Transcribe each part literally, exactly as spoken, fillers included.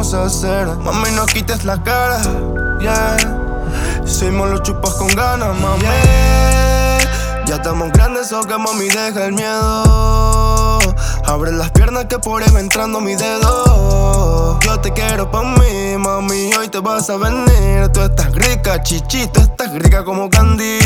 vamos a hacer? Mami, no quites la cara, yeah. Seguimos los chupas con ganas, mami, yeah. Ya estamos grandes, o que mami deja el miedo. Abre las piernas que por ahí va entrando mi dedo. Yo te quiero pa' mí, mami, hoy te vas a venir. Tú estás rica, chichito, estás rica como Candy.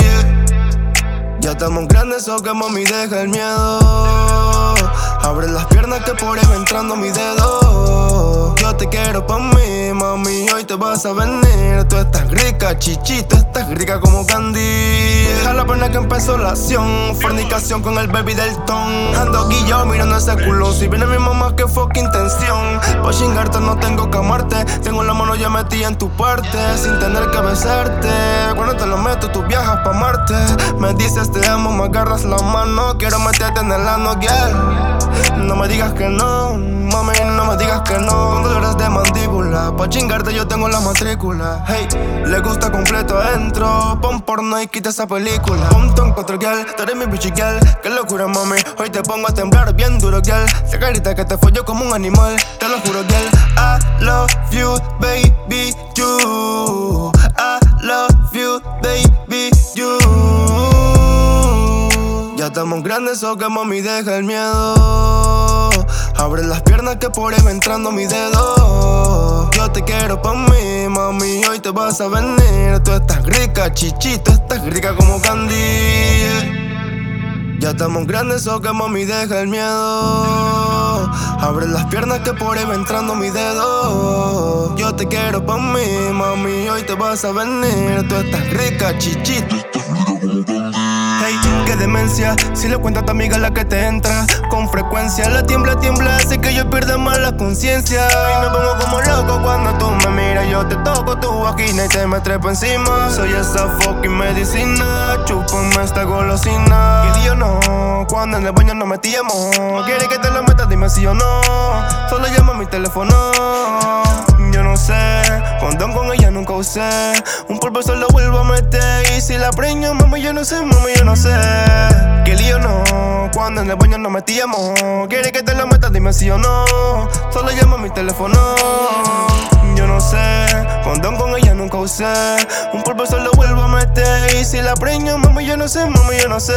Ya estamos grandes, o que mami deja el miedo. Abre las piernas que por ahí va entrando mi dedo. Yo te quiero pa' mí, mami, hoy te vas a venir. Tú estás rica, chichito, estás rica como Candy. A la pena que empezó la acción, fornicación con el baby del ton. Ando guillao mirando ese culo, si viene mi mamá que fucking intención. Pa' chingarte no tengo que amarte, tengo la mano ya metida en tu parte, sin tener que besarte. Cuando te lo meto tú viajas pa' Marte. Me dices te amo, me agarras la mano, quiero meterte en el ano, girl. No me digas que no, mami, no me digas que no. Con dolores de mandíbula, pa' chingarte yo tengo la matrícula. Hey, le gusta completo adentro, pon porno y quita esa película. Pon ton contra girl, tú eres mi bitchy girl. Qué locura, mami, hoy te pongo a temblar bien duro, girl. Esa carita que te follo como un animal, te lo juro, girl. I love you, baby, you. I love you, baby, you. Ya estamos grandes, o que mami deja el miedo. Abre las piernas que por ahí va entrando mi dedo. Yo te quiero pa' mí, mami, hoy te vas a venir. Tú estás rica, chichito, estás rica como Candy. Ya estamos grandes, o que mami deja el miedo. Abre las piernas que por ahí va entrando mi dedo. Yo te quiero pa' mí, mami, hoy te vas a venir. Tú estás rica, chichito, estás rica como Candy. Hey, qué demencia, si le cuentas a tu amiga la que te entra con frecuencia. La tiembla, tiembla, así que yo pierdo más la conciencia. Y me pongo como loco cuando tú me miras. Yo te toco tu vagina y te me trepo encima. Soy esa fucking medicina, chúpame esta golosina. Y yo no, cuando en el baño no metíamos. ¿Quieres que te lo metas? Dime si o no. Solo llama a mi teléfono. Yo no sé, condón con ella nunca usé. Un polvo solo vuelvo a meter. Y si la preño, mami, yo no sé, mami, yo no sé. Que lío no, cuando en el baño nos metíamos. ¿Quieres que te lo metas? Dime si o no. Solo llama a mi teléfono. Yo no sé, condón con ella nunca usé. Un polvo solo vuelvo a meter. Y si la preño, mami, yo no sé, mami, yo no sé.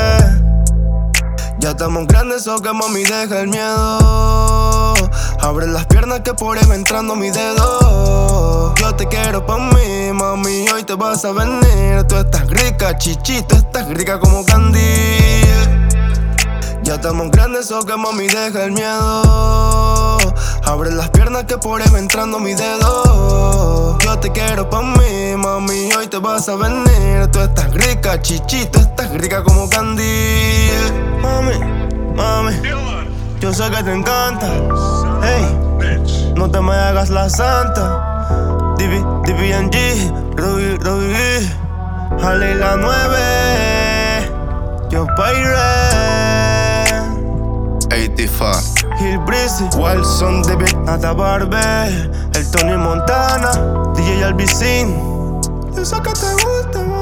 Ya estamos grandes, o que mami deja el miedo. Abre las piernas que por ahí va entrando mi dedo. Yo te quiero pa' mí, mami, hoy te vas a venir. Tú estás rica, chichito, estás rica como Candy. Ya estamos grandes, o que mami deja el miedo. Abre las piernas que por ahí va entrando mi dedo. Yo te quiero pa' mí, mami, hoy te vas a venir. Tú estás rica, chichito, estás rica como Candy. Mami, mami, yo sé que te encanta. Hey, no te me hagas la santa. D B, D B N G, Ruby, Ruby, Harley la nueve. Yo Pirate ochenta y cinco Hill Breezy, Wilson, David, Nata Barbe, el Tony Montana, D J Alvicin. Yo sé que te gusta,